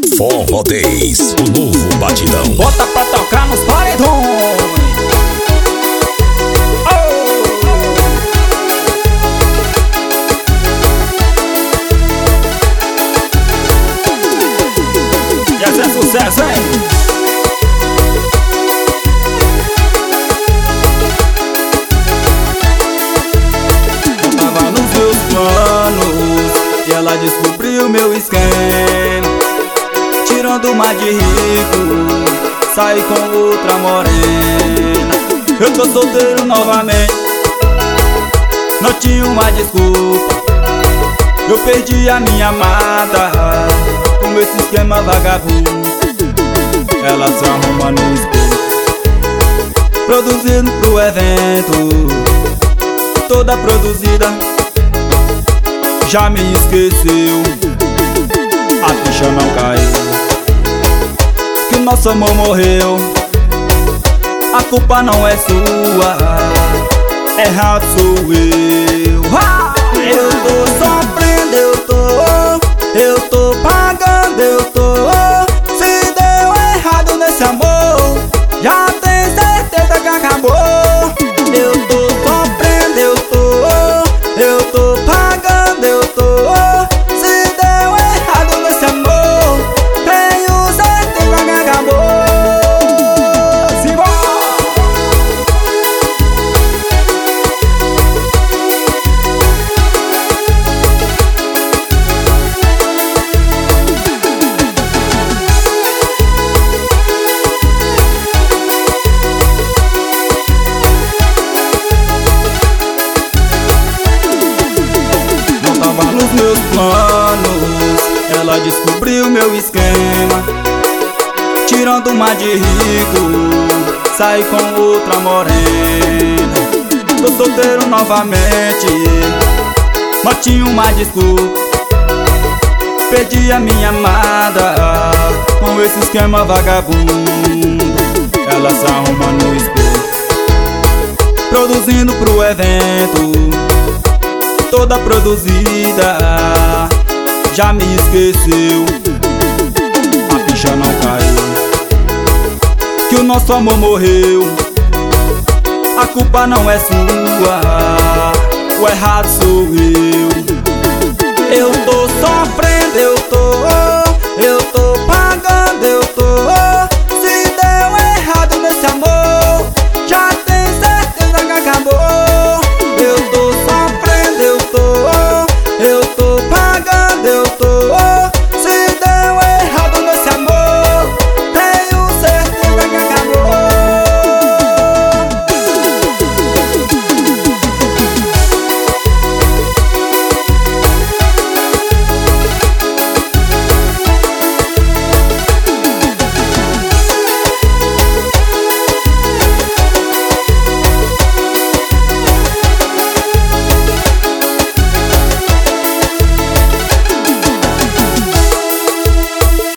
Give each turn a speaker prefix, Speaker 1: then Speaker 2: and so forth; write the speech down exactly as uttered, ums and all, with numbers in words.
Speaker 1: Forró dez, o novo batidão.
Speaker 2: Bota pra tocar nos paredões. E esse é sucesso, hein? Eu tava nos meus planos e ela descobriu meu esquema. Tirando uma de rico, saí com outra morena. Eu tô solteiro novamente, não tinha uma desculpa. Eu perdi a minha amada com esse esquema vagabundo. Ela se arruma no espelho, produzindo pro evento. Toda produzida, já me esqueceu. A ficha não caiu, que nosso amor morreu. A culpa não é sua, errado sou eu. Ah! Eu tô sofrendo, eu tô, eu tô pagando, eu tô. Se deu errado nesse amor, já tem certeza que acabou. Eu tô sofrendo, eu tô, eu tô pagando, eu tô. Se deu errado nesse amor, tenho certeza que acabou. Simbora! Nos meus planos, ela descobriu meu esquema. Tirando uma de rico, saí com outra morena. Tô solteiro novamente, mas tinha uma desculpa. Perdi a minha amada com esse esquema vagabundo. Ela se arruma no espelho, produzindo pro evento. Toda produzida, já me esqueceu. A ficha não caiu, que o nosso amor morreu. A culpa não é sua, o errado sou eu. Eu tô sofrendo, eu tô